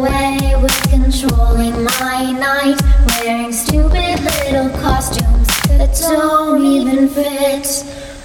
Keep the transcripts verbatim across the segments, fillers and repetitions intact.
away with controlling my night, wearing stupid little costumes that don't even fit.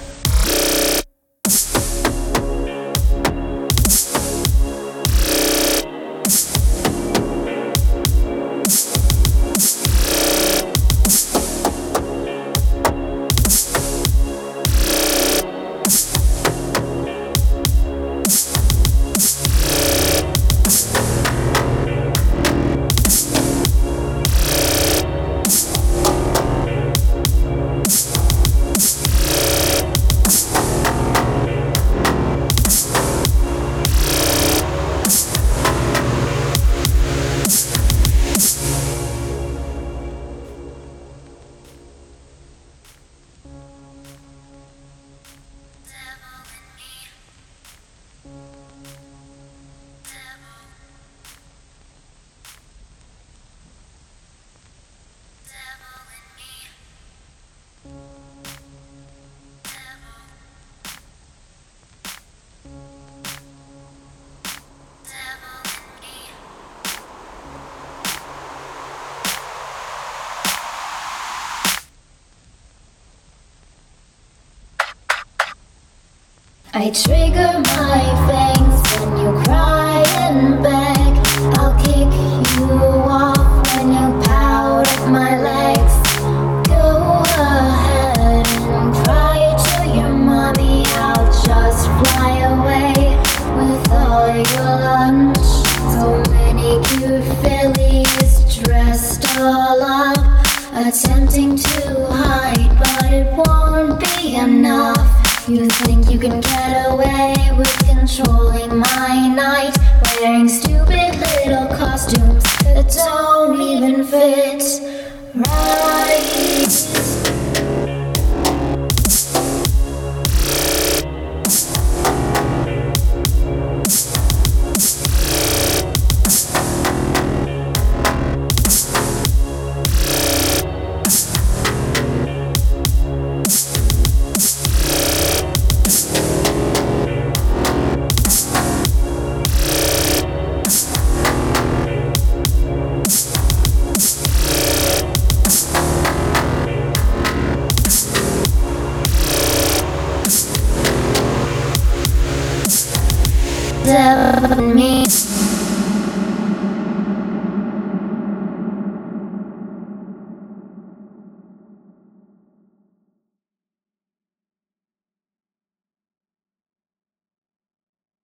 I trigger my fangs when you cry and beg. I'll kick you off when you pout at my legs. Go ahead and cry to your mommy. I'll just fly away with all your lunch. So many cute fillies dressed all up, attempting to hide, but it won't be enough. You think you can get away with controlling my night, wearing stupid little costumes that don't even fit right. Devil in me.